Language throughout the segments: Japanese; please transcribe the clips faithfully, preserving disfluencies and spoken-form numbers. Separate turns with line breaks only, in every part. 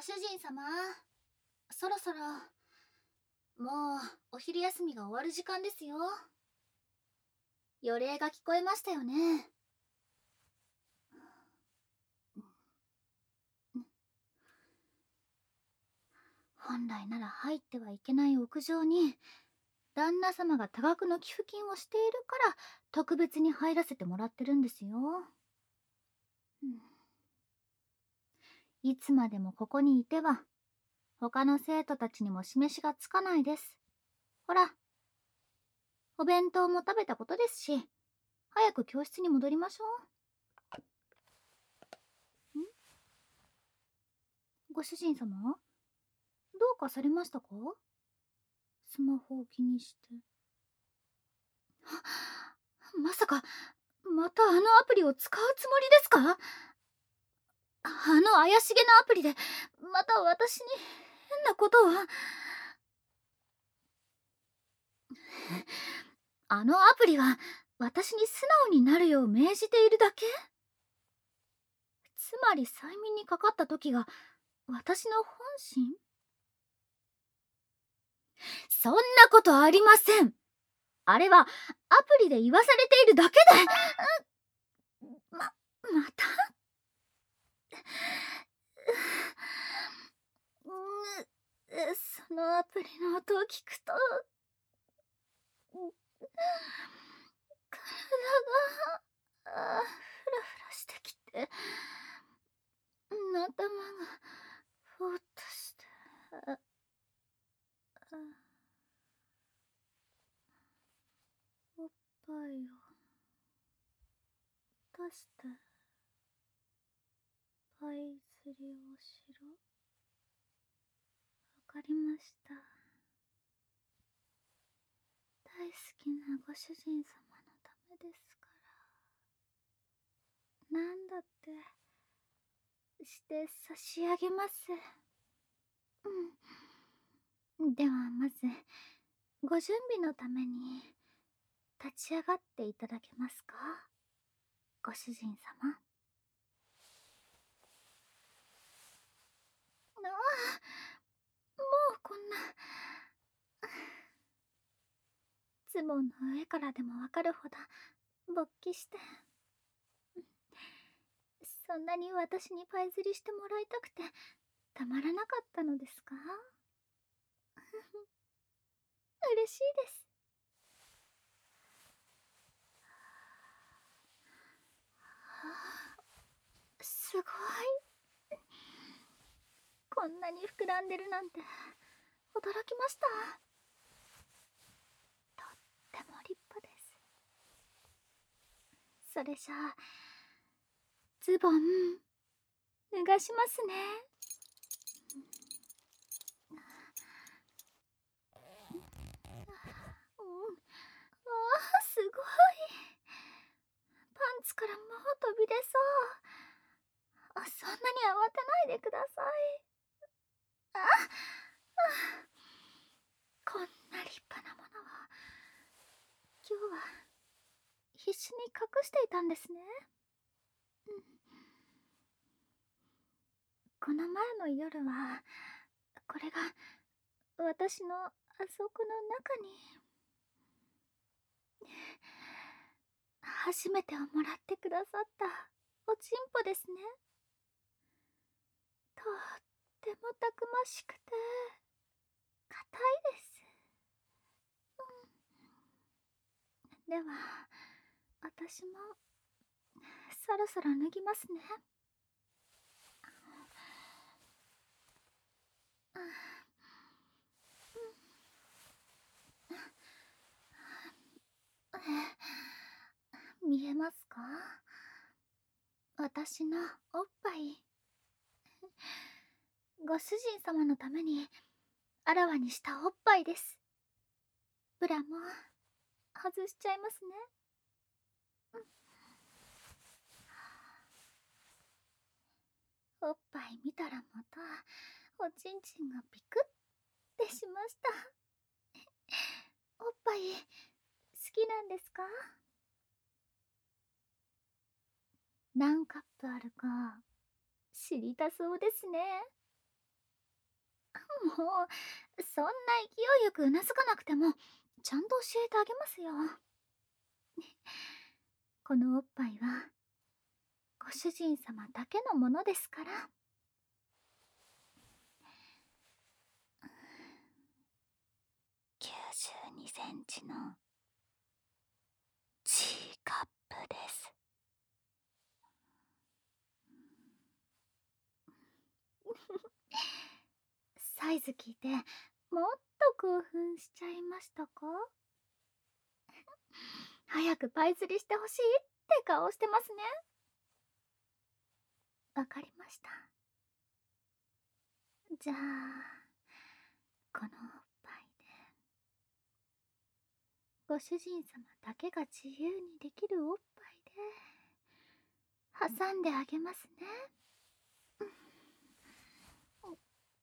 主人様、そろそろもうお昼休みが終わる時間ですよ。予令が聞こえましたよね。本来なら入ってはいけない屋上に旦那様が多額の寄付金をしているから特別に入らせてもらってるんですよ。いつまでもここにいては他の生徒たちにも示しがつかないです。ほら、お弁当も食べたことですし、早く教室に戻りましょう。んご主人様、どうかされましたか？スマホを気にして。まさかまたあのアプリを使うつもりですか？あの怪しげなアプリでまた私に変なことを。あのアプリは私に素直になるよう命じているだけ？つまり催眠にかかった時が私の本心？そんなことありません。あれはアプリで言わされているだけで。ま、またそのアプリの音を聞くと体がフラフラしてきて、頭がぼーっとして、おっぱいを出してパイ釣りをしろ。わかりました。大好きなご主人様のためですから、なんだってして差し上げます。うん。ではまずご準備のために立ち上がっていただけますか、ご主人様。ああ、もうこんなズボンの上からでもわかるほど勃起して、そんなに私にパイ釣りしてもらいたくてたまらなかったのですか？嬉しいです。すごい。こんなに膨らんでるなんて驚きました。とっても立派です。それじゃあズボン脱がしますね。うん、ああ、すごい。パンツからもう飛び出そう。あ、そんなに慌てないでください。ああ、こんな立派なものを今日は必死に隠していたんですね。うん、この前の夜はこれが私のあそこの中に初めてをもらってくださったおちんぽですね。とってもたくましくて硬いです。うん、では私もそろそろ脱ぎますね。見えますか？私のおっぱい。ご主人様のためにあらわにしたおっぱいです。ブラも外しちゃいますね。うん、おっぱい見たらまたおちんちんがピクッてしました。おっぱい好きなんですか？何カップあるか知りたそうですね。 もう、そんな勢いよくうなずかなくても、ちゃんと教えてあげますよ。このおっぱいは、ご主人様だけのものですから。きゅうじゅうにセンチの G カップです。サイズ聞いてもっと興奮しちゃいましたか？早くパイ釣りしてほしいって顔してますね。わかりました。じゃあこのおっぱいでご主人様だけが自由にできるおっぱいで挟んであげますね。うん、うん、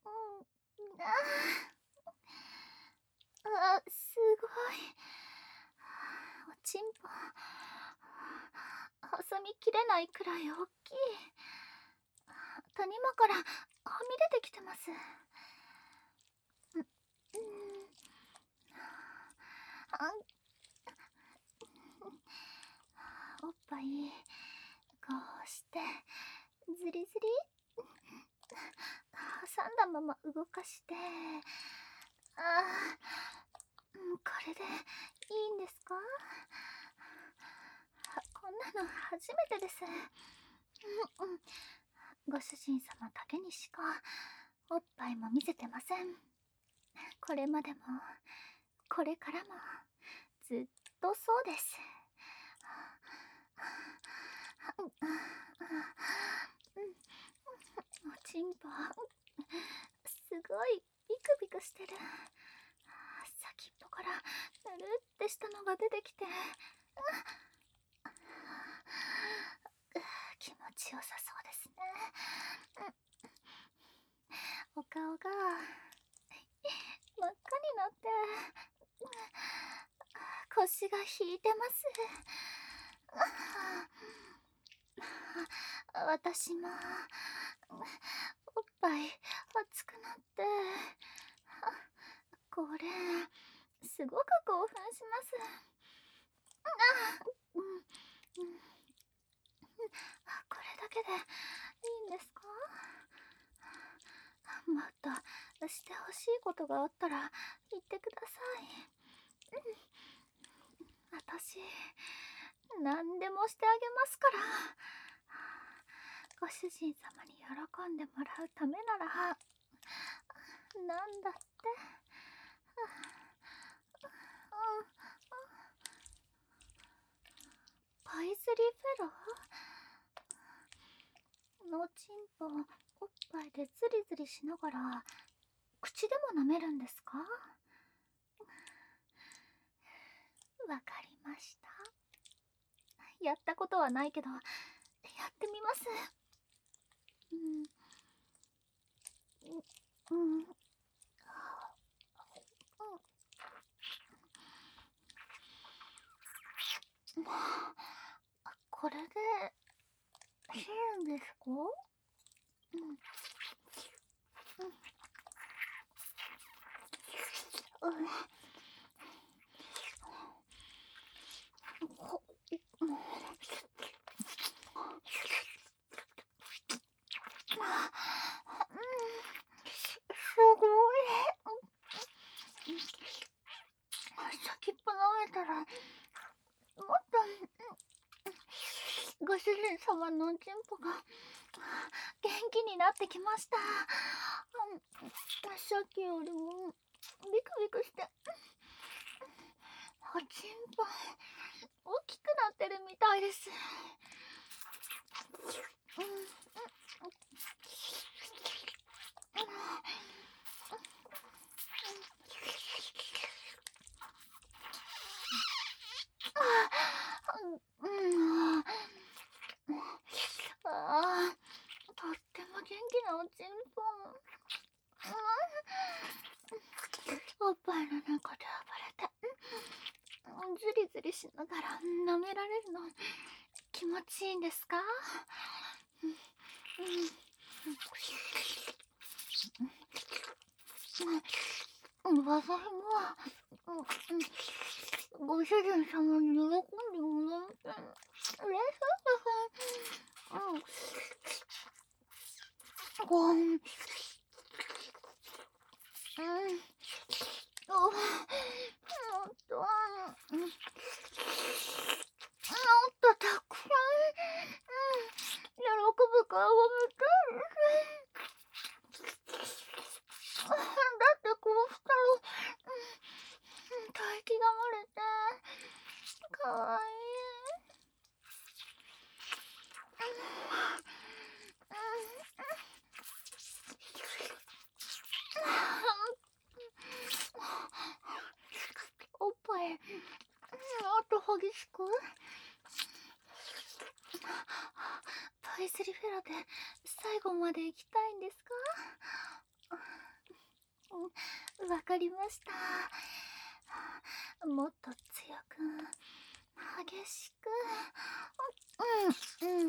ああ、すごい。おちんぽ挟みきれないくらい大きい。谷間からはみ出てきてます。うん、あ、おっぱいこうしてズリズリ挟んだまま動かして、ああ、これでいいんですか？こんなの初めてです。うん、ご主人様だけにしかおっぱいも見せてません。これまでもこれからもずっとそうです。おちんぽすごいビクビクしてる。先っぽからぬるってしたのが出てきて、気持ちよさそうですね。お顔が真っ赤になって腰が引いてます。私もおっぱい熱くなって、これすごく興奮します。あ、うん、うん、これだけでいいんですか？もっとしてほしいことがあったら言ってください。私何でもしてあげますから。ご主人様に喜んでもらうためならなんだって。パイズリーフェローのちんぽおっぱいでズリズリしながら口でも舐めるんですか？わかりました。やったことはないけどやってみます。うん、うん、これでいいんですか？うん、うん、うん、こ、うん、すごい。先っぽ舐めたらもっとご主人様のおちんぽが元気になってきました。さっきよりもビクビクしておちんぽ大きくなってるみたいです。うん、うん、うん、ああ、とっても元気なおちんぽ。おっぱいの中で暴れてズリズリしながら舐められるの気持ちいいんですか？うん、うん、 うん、私も、うん、ご主人様に喜んでもらって、嬉しいです。うん。ご、うん、うん、お、もっと、うん、もっとたくさん、うん、喜ぶ顔を見たいです。だってこうしたら、うん、吐息が漏れて、かわいい。おっぱい、もっと激しく。パイスリフェラで最後まで行きたいんですか？うん、わかりました。もっと強く、激しく。うん、うん、うん。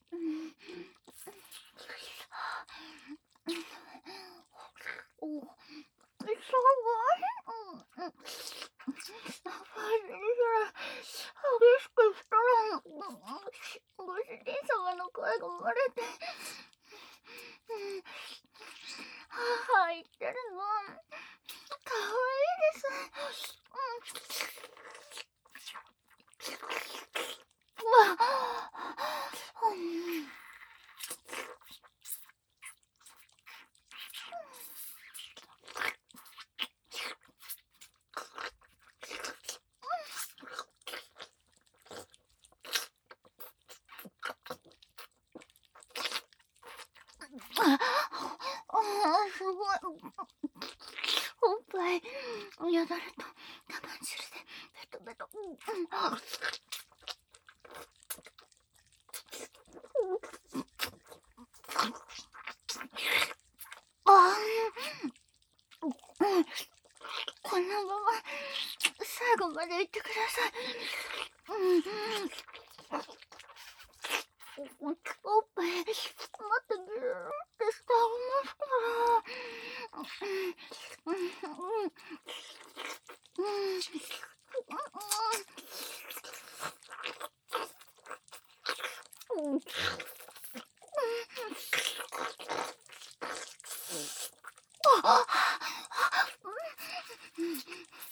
お、すごい。うん、うん。パイスリフェラ、激しくしたら、ご主人様の声が漏れて、うん、はぁ、言ってるの。かわいいです。うん。うわ、うん。ああ、すごい。おっぱい、よだれと玉汁でベトベト。うん、ああ、うん、このまま最後まで行ってください。うん、おっぱい、もっとギューってしてあげますから。うん、うん、うん。うん。うん。うん。あ、うん。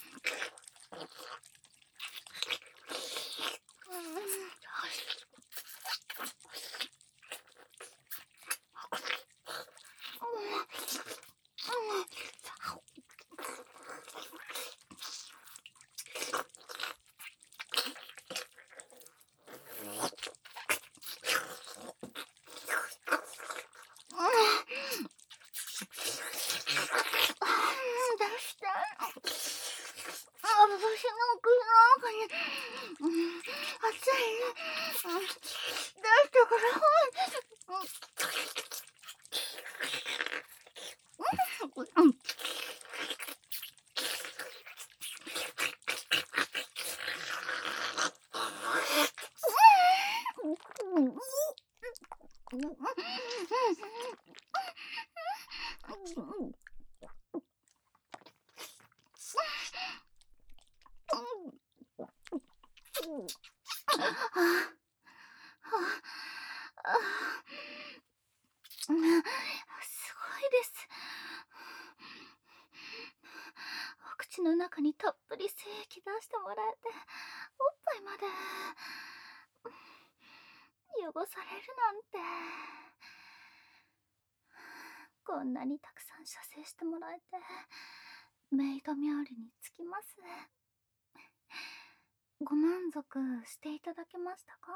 出して。あ、私の口の中に、うん、熱いね。うん、出してください。うん。うん。うん。すごいです。お口の中にたっぷり精液出してもらえて、おっぱいまで汚されるなんて。こんなにたくさん射精してもらえて、メイド冥利につきます。ご満足していただけましたか？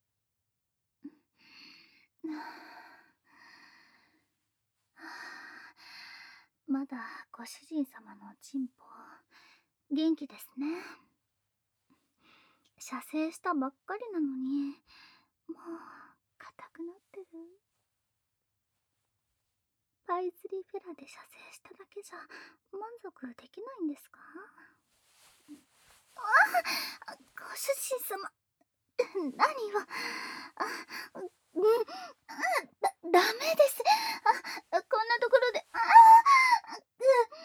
まだご主人様のチンポ元気ですね。射精したばっかりなのに、もう硬くなってる。パイズリフェラで射精しただけじゃ満足できないんですか？あ、ご主人様、何を。あ、うん、あ、だ、ダメです。あ、こんなところで、あ、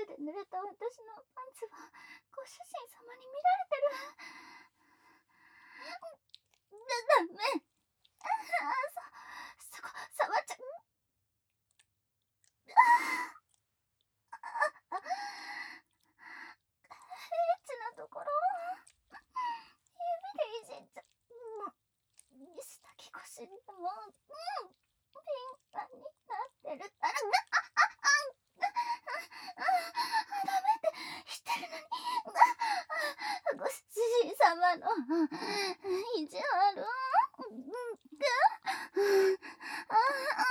湯で濡れた私のパンツはご主人様に見られてる。だ、ダメ。あそ、そこ、触っちゃ、ああ、エッチなところ指でいじっちゃ、うん、下着越しでも、うん、敏感になってるから、ああああ、ダメって言ってるのに、あ、ご主人様の意地悪。ああ、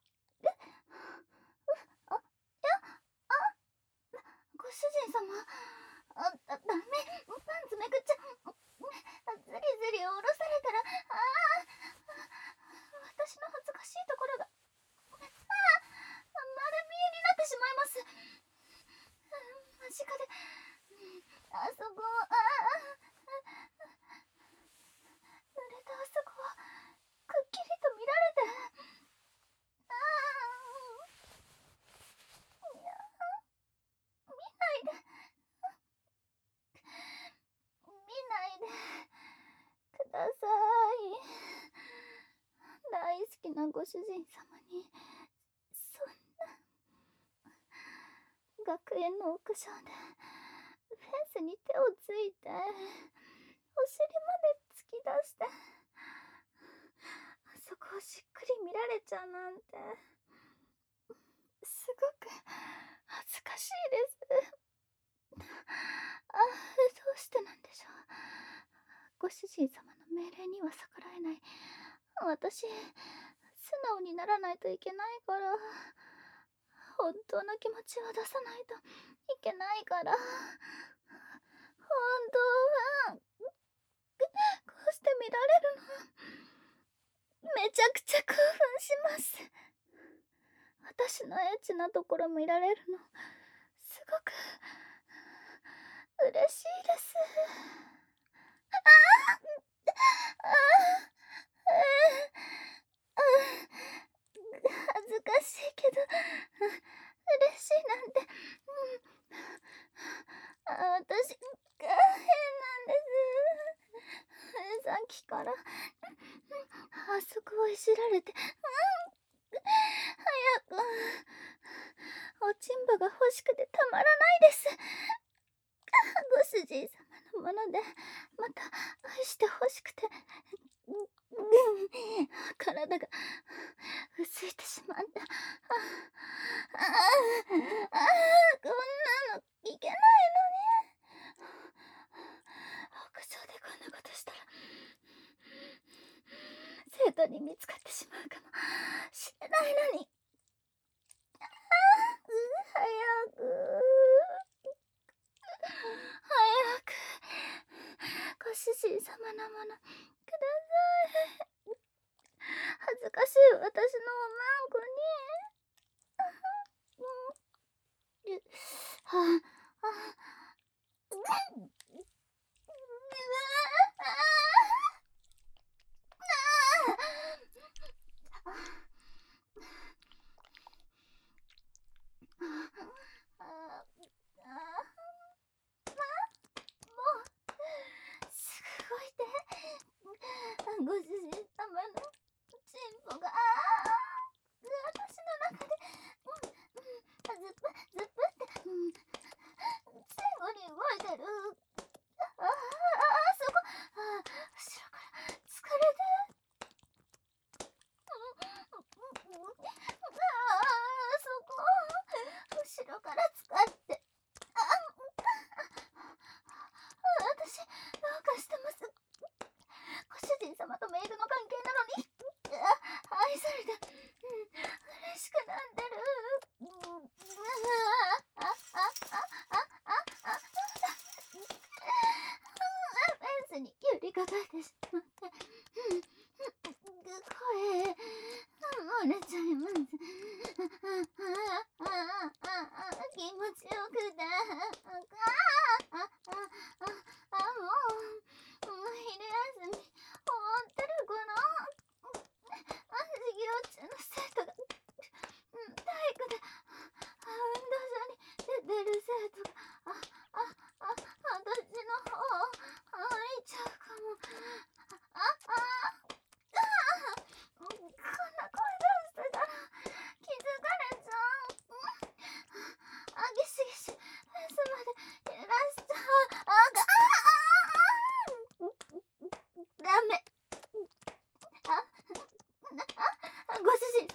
ご主人様、あ、だ、ダメ、パンツめくっちゃ、ずりずり下ろされたら、ああ、私の恥ずかしいところが、ああ、丸見えになってしまいます。間近で、あそこ、ああ、濡れたあそこは、くっきりと見られて、ああ、いや、見ないで、見ないでください。大好きなご主人様に、そんな。学園の屋上で、フェンスに手をついて、お尻まで突き出して、あそこをしっくり見られちゃうなんて、すごく恥ずかしいです。ああ、どうしてなんでしょう。ご主人様の命令には逆らえない。私、素直にならないといけないから、本当の気持ちを出さないといけないから、本当は、こうして見られるの、めちゃくちゃ興奮します。私のエッチなところ見られるの、すごく、嬉しいです。ああ、ああ、ああ、恥ずかしいけど、嬉しいなんて、うん、あ、私、変なんです。さっきから、あそこをいじられて、うん、早く、おちんぼが欲しくてたまらないです。ご主人様のもので、また愛して欲しくて、体が薄いてしまった。ああ、ああ、こんなのいけないのに。屋上でこんなことしたら、生徒に見つかってしまうかもしれないのに。ああ、早く。早く、ご主人様のもの、ください。恥ずかしい私のおまんこに。うん、はあ、あ、うん、すごいで、ご主人様のチンポが、ああ、私の中で、うん、うん、ずっぷ、ずっぷって、うん、前後に動いてる。ああ、あそこ、あ、後ろから疲れて、うん、うん、ああ、そこ、後ろから使って、あ、私、どうかしてます。ご主人様とメイドの関係なのに、愛されて、うん、嬉しくなってる。うん、ああ、ああ、ああ、あ、フェンスに寄りかかってしまって、うん、声、漏れちゃいます。ああ、ああ、気持ちよくて、ああ、ああ、あ、もう、もう昼休み終わってるかな。授業中の生徒が、うん、体育で運動場に出てる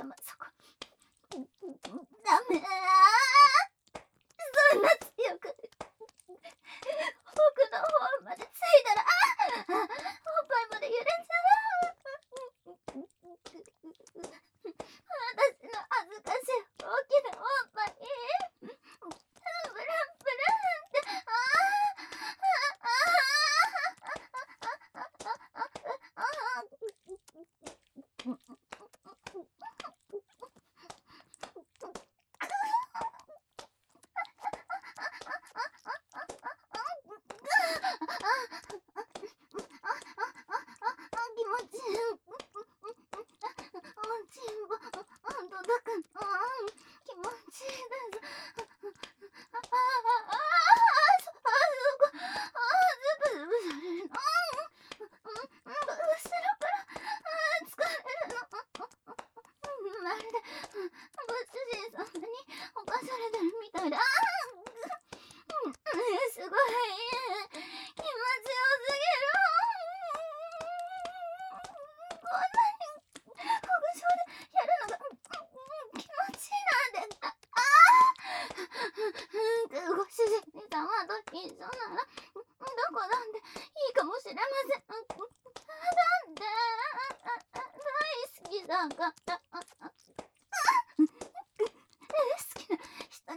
様、そこ。ダメー。そんな強く。奥の方までついたら、ああ、おっぱいまで揺れちゃう。私の恥ずかしい大きなおっぱい。ブランブランって、あ気持ちいい。おちんぼ、届く。気持ちいいです。ああ、ああ、そ、あ、そこ、ああ、ズブズブされるの。後ろから、あ、疲れるの。まるで、ご主人様に侵されてるみたいだ。ああ、すごい、気持ちよすぎる。こんなに、ほぐしょうでやるのが、気持ちいいなんて、ああ、ご主人様と一緒なら、どこだっていいかもしれません。だって、大好きだから。好きな人に、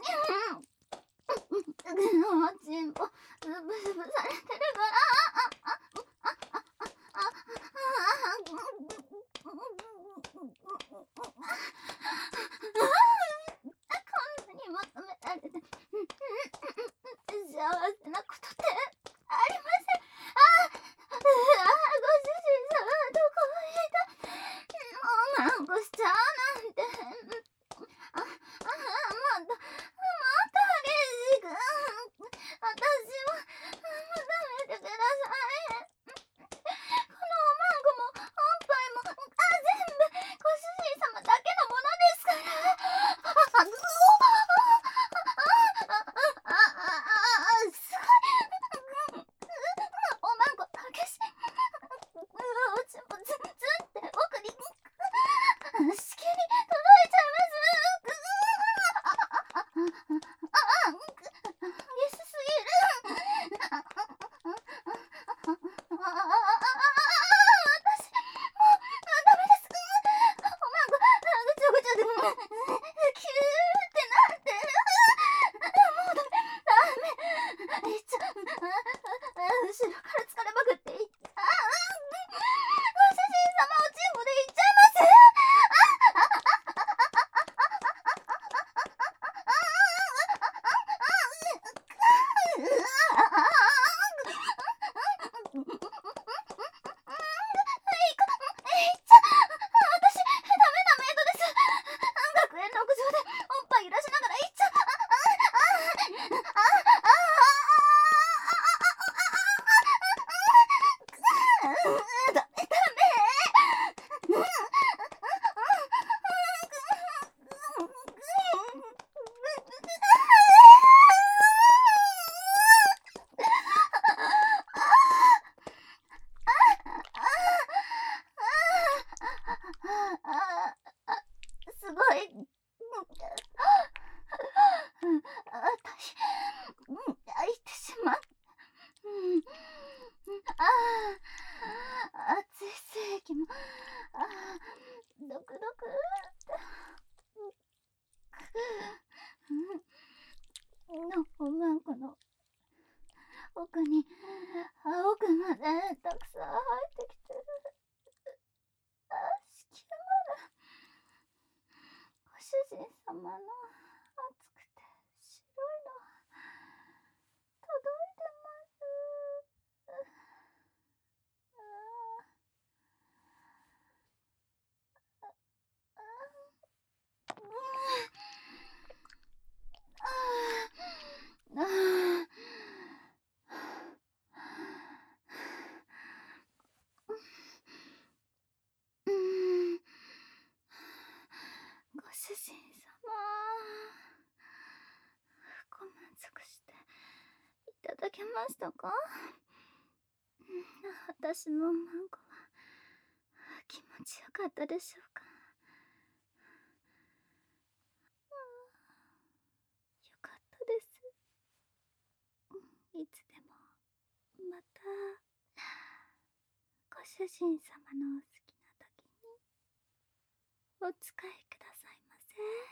おちんぽ、ズブズブされてるから。こんなに求められて、幸せなことってありません。ああ、ご主人様はどこへいた。もうマンゴしちゃうなんて。あ、あ、もっと、もっと激しく。私を求めてください。このおまんごもおっぱいも、あ、全部ご主人様だけのものですから。あ、ぐお、あ、あ、あ、あ、あ、すごい。おまんご激しい。おちんぽず、ずって奥に、しきり届いちゃいます。あ、あ、激しすぎる。あ、私、もう、ダメです。おまんご、ぐちょぐちょで、キューってなってる。もうダメ、ダメ。いっちゃう。後ろから疲れまくっていっちゃう。ご主人様おちんぽでいっちゃいます。学園の屋上でおっぱい揺らしながら行っちゃう。ダメダメ。すごい。私、泣いてしまう。ああ、熱い精液も、ああ、ドクドクのおまんこの奥に青くまでたくさん入ってきてる。あ、敷山だ。ご主人様の熱くて白いの届いてます。ああ、うん、ご主人様、ご満足していただけましたか？私のマンゴは気持ちよかったでしょうか？ いつでもまたご主人様のお好きな時にお使いくださいませ。